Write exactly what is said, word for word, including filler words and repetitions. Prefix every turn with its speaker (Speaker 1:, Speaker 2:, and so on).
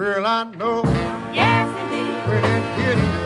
Speaker 1: Well, I know
Speaker 2: Yes, indeed.
Speaker 1: when it gets